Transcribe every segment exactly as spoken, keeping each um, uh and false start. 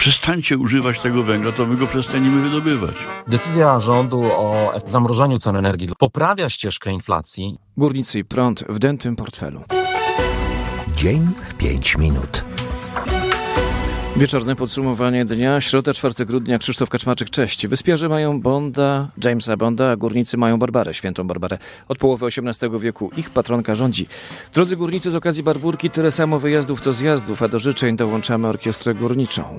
przestańcie używać tego węgla, to my go przestaniemy wydobywać. Decyzja rządu o zamrożeniu cen energii poprawia ścieżkę inflacji. Górnicy i prąd w dętym portfelu. Dzień w pięć minut. Wieczorne podsumowanie dnia, środa, czwartego grudnia, Krzysztof Kaczmarczyk, cześć. Wyspiarze mają Bonda, Jamesa Bonda, a górnicy mają Barbarę, świętą Barbarę. Od połowy osiemnastego wieku ich patronka rządzi. Drodzy górnicy, z okazji Barburki tyle samo wyjazdów co zjazdów, a do życzeń dołączamy orkiestrę górniczą.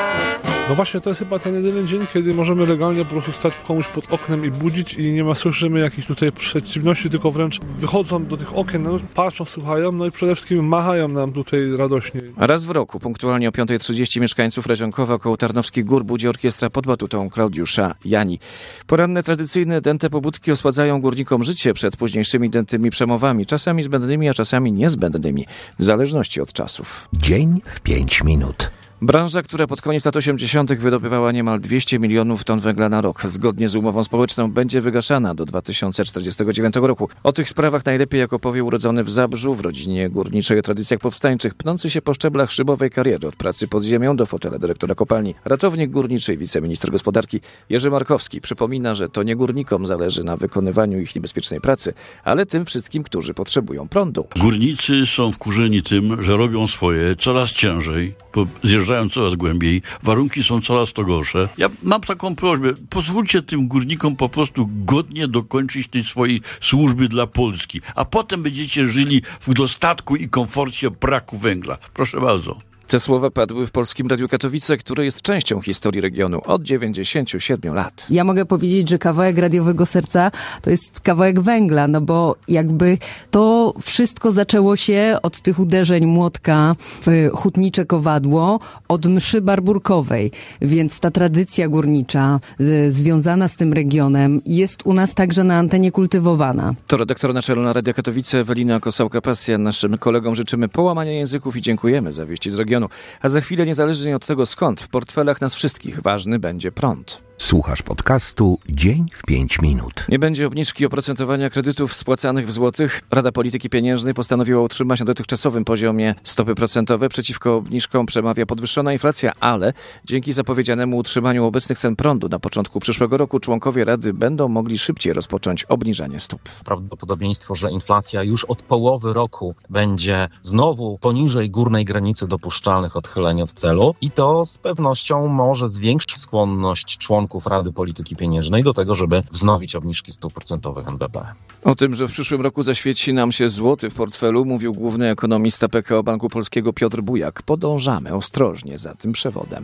No właśnie, to jest chyba ten jedyny dzień, kiedy możemy legalnie po prostu stać komuś pod oknem i budzić i nie ma, słyszymy jakichś tutaj przeciwności, tylko wręcz wychodzą do tych okien, no, patrzą, słuchają, no i przede wszystkim machają nam tutaj radośnie. Raz w roku, punktualnie o piąta trzydzieści mieszkańców Radzionkowa koło Tarnowskich Gór budzi orkiestra pod batutą Klaudiusza Jani. Poranne tradycyjne dęte pobudki osładzają górnikom życie przed późniejszymi dętymi przemowami, czasami zbędnymi, a czasami niezbędnymi, w zależności od czasów. Dzień w pięć minut. Branża, która pod koniec lat osiemdziesiątych wydobywała niemal dwieście milionów ton węgla na rok, zgodnie z umową społeczną będzie wygaszana do dwa tysiące czterdziestego dziewiątego roku. O tych sprawach najlepiej jak opowie urodzony w Zabrzu, w rodzinie górniczej o tradycjach powstańczych, pnący się po szczeblach szybowej kariery od pracy pod ziemią do fotela dyrektora kopalni. Ratownik górniczy i wiceminister gospodarki Jerzy Markowski przypomina, że to nie górnikom zależy na wykonywaniu ich niebezpiecznej pracy, ale tym wszystkim, którzy potrzebują prądu. Górnicy są wkurzeni tym, że robią swoje coraz ciężej, zjeżdżają coraz głębiej, warunki są coraz to gorsze. Ja mam taką prośbę, pozwólcie tym górnikom po prostu godnie dokończyć tej swojej służby dla Polski, a potem będziecie żyli w dostatku i komforcie braku węgla. Proszę bardzo. Te słowa padły w Polskim Radiu Katowice, które jest częścią historii regionu od dziewięćdziesięciu siedmiu lat. Ja mogę powiedzieć, że kawałek radiowego serca to jest kawałek węgla, no bo jakby to wszystko zaczęło się od tych uderzeń młotka w hutnicze kowadło, od mszy barburkowej, więc ta tradycja górnicza y, związana z tym regionem jest u nas także na antenie kultywowana. To redaktor naczelna Radia Katowice Ewelina Kosałka-Pasja. Naszym kolegom życzymy połamania języków i dziękujemy za wieści z regionu. A za chwilę, niezależnie od tego skąd, w portfelach nas wszystkich ważny będzie prąd. Słuchasz podcastu Dzień w pięć minut. Nie będzie obniżki oprocentowania kredytów spłacanych w złotych. Rada Polityki Pieniężnej postanowiła utrzymać na dotychczasowym poziomie stopy procentowe. Przeciwko obniżkom przemawia podwyższona inflacja, ale dzięki zapowiedzianemu utrzymaniu obecnych cen prądu na początku przyszłego roku członkowie Rady będą mogli szybciej rozpocząć obniżanie stóp. Prawdopodobieństwo, że inflacja już od połowy roku będzie znowu poniżej górnej granicy dopuszczalnych odchyleń od celu i to z pewnością może zwiększyć skłonność członków Rady Polityki Pieniężnej do tego, żeby wznowić obniżki stóp procentowych N B P. O tym, że w przyszłym roku zaświeci nam się złoty w portfelu, mówił główny ekonomista P K O Banku Polskiego Piotr Bujak. Podążamy ostrożnie za tym przewodem.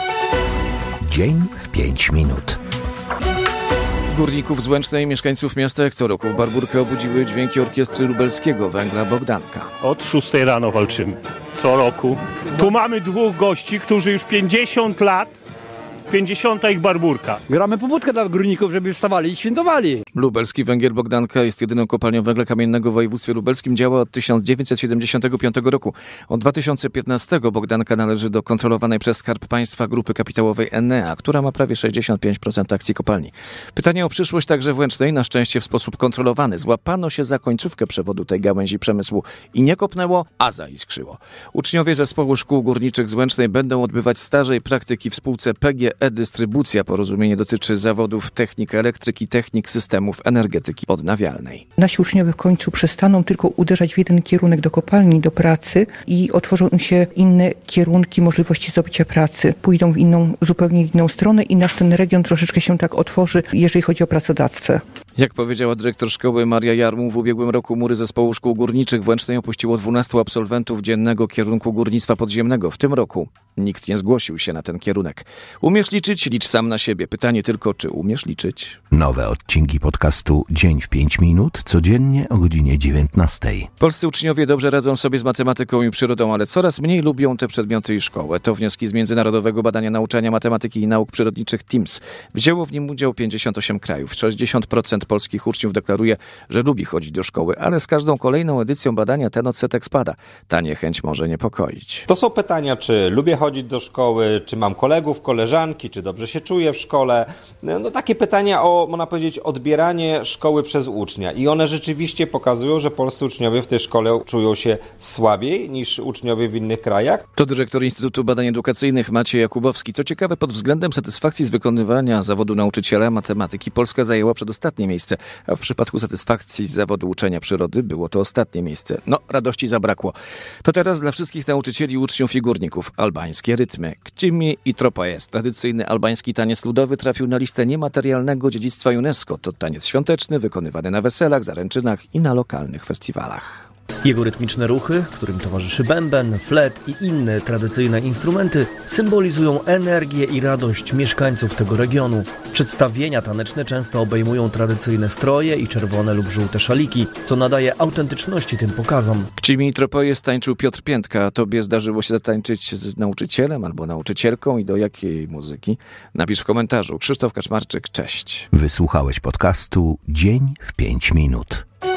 Dzień w pięć minut. Górników z Łęcznej, mieszkańców miasta jak co roku w Barburkę obudziły dźwięki orkiestry lubelskiego węgla Bogdanka. Od szóstej rano walczymy. Co roku. Tu mamy dwóch gości, którzy już pięćdziesiąt lat, pięćdziesiąta ich Barburka. Gramy pobudkę dla górników, żeby wstawali i świętowali. Lubelski węgiel Bogdanka jest jedyną kopalnią węgla kamiennego w województwie lubelskim. Działa od tysiąc dziewięćset siedemdziesiątego piątego roku. Od dwa tysiące piętnastego Bogdanka należy do kontrolowanej przez Skarb Państwa grupy kapitałowej Enea, która ma prawie sześćdziesiąt pięć procent akcji kopalni. Pytanie o przyszłość także w Łęcznej, na szczęście w sposób kontrolowany. Złapano się za końcówkę przewodu tej gałęzi przemysłu i nie kopnęło, a zaiskrzyło. Uczniowie zespołu szkół górniczych z Łęcznej będą odbywać staże i praktyki w spółce P G E-Dystrybucja. Porozumienie dotyczy zawodów technik elektryki, technik systemów energetyki odnawialnej. Nasi uczniowie w końcu przestaną tylko uderzać w jeden kierunek do kopalni, do pracy i otworzą im się inne kierunki możliwości zdobycia pracy. Pójdą w inną, zupełnie inną stronę i nasz ten region troszeczkę się tak otworzy, jeżeli chodzi o pracodawcę. Jak powiedziała dyrektor szkoły Maria Jarmu, w ubiegłym roku mury zespołu szkół górniczych w Łęcznej opuściło dwunastu absolwentów dziennego kierunku górnictwa podziemnego. W tym roku nikt nie zgłosił się na ten kierunek. Umiesz liczyć? Licz sam na siebie. Pytanie tylko, czy umiesz liczyć? Nowe odcinki podcastu Dzień w pięć minut codziennie o godzinie dziewiętnastej. Polscy uczniowie dobrze radzą sobie z matematyką i przyrodą, ale coraz mniej lubią te przedmioty i szkołę. To wnioski z Międzynarodowego Badania Nauczania Matematyki i Nauk Przyrodniczych T I M S. Wzięło w nim udział pięćdziesiąt osiem krajów. sześćdziesiąt procent polskich uczniów deklaruje, że lubi chodzić do szkoły, ale z każdą kolejną edycją badania ten odsetek spada. Ta niechęć może niepokoić. To są pytania, czy lubię chodzić do szkoły, czy mam kolegów, koleżanki, czy dobrze się czuję w szkole. No takie pytania o, można powiedzieć, odbieranie szkoły przez ucznia. I one rzeczywiście pokazują, że polscy uczniowie w tej szkole czują się słabiej niż uczniowie w innych krajach. To dyrektor Instytutu Badań Edukacyjnych Maciej Jakubowski. Co ciekawe, pod względem satysfakcji z wykonywania zawodu nauczyciela matematyki Polska zajęła przedostatnie miejsce, a w przypadku satysfakcji z zawodu uczenia przyrody było to ostatnie miejsce. No, radości zabrakło. To teraz dla wszystkich nauczycieli, uczniów i górników albańskie rytmy. Kcimi i tropa jest. Tradycyjny albański taniec ludowy trafił na listę niematerialnego dziedzictwa UNESCO. To taniec świąteczny, wykonywany na weselach, zaręczynach i na lokalnych festiwalach. Jego rytmiczne ruchy, którym towarzyszy bęben, flet i inne tradycyjne instrumenty, symbolizują energię i radość mieszkańców tego regionu. Przedstawienia taneczne często obejmują tradycyjne stroje i czerwone lub żółte szaliki, co nadaje autentyczności tym pokazom. Kcimi i tropoje tańczył Piotr Piętka. A tobie zdarzyło się zatańczyć z nauczycielem albo nauczycielką i do jakiej muzyki? Napisz w komentarzu. Krzysztof Kaczmarczyk, cześć. Wysłuchałeś podcastu Dzień w pięć minut.